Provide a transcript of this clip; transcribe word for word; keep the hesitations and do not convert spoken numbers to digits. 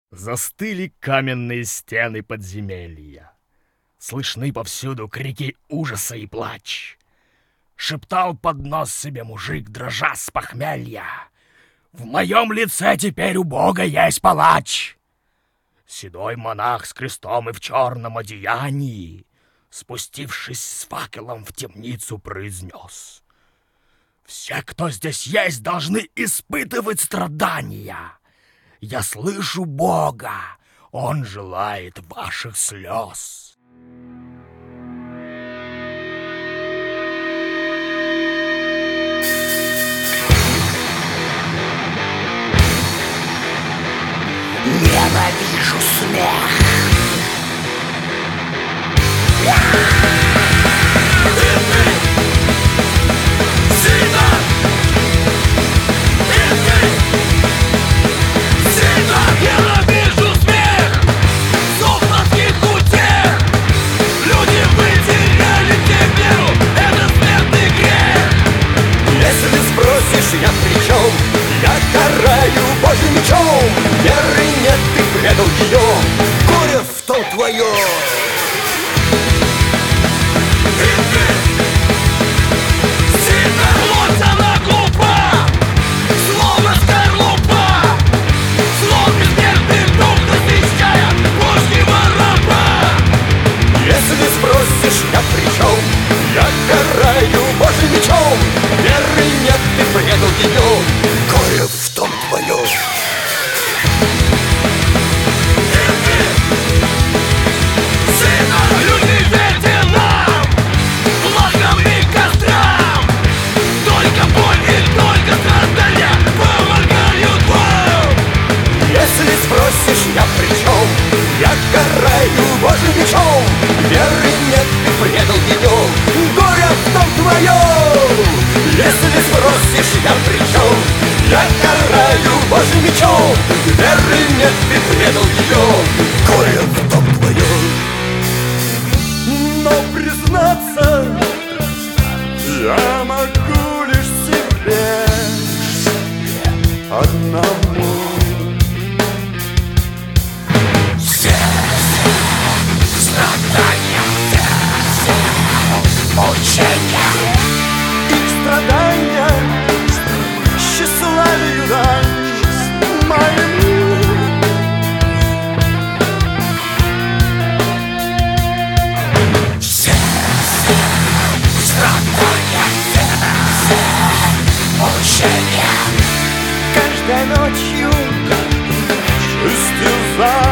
Застыли каменные стены подземелья. Слышны повсюду крики ужаса и плач. Шептал под нос себе мужик, дрожа с похмелья: «В моем лице теперь у Бога есть палач!» Седой монах с крестом и в черном одеянии, спустившись с факелом в темницу, произнес: «Все, кто здесь есть, должны испытывать страдания. Я слышу Бога, Он желает ваших слез». Ненавижу смех. Ненавижу смех. Зов на скидку тех. Люди потеряли тебе веру. Это смертный грех. Если спросишь, я при чем? Я караю Божьим мечом. Веры нет, ты предал ее. Горе в том твое. Плоть она глупа, словно скорлупа, слов бессмертных дух, насыщая Божьего раба. Если спросишь, я при чем? Я караю Божьим мечом. Веры нет, ты предал ее. Горе в том твое. Люди, верьте нам, флагам и кострам. Только боль и только страдания помогают вам. Если спросишь, я при чем? Я караю Божьим мечом. Веры нет, ты предал ее. Горе в том твое. Если спросишь, я при чем? Я караю Божьим мечом. Веры нет, ты предал ее. Горе в том твое. Но признаться я могу лишь себе одному. Страдания, мучения. Их страдания тщеславию дань моему. Все страдания, мучения. Каждой ночью истязания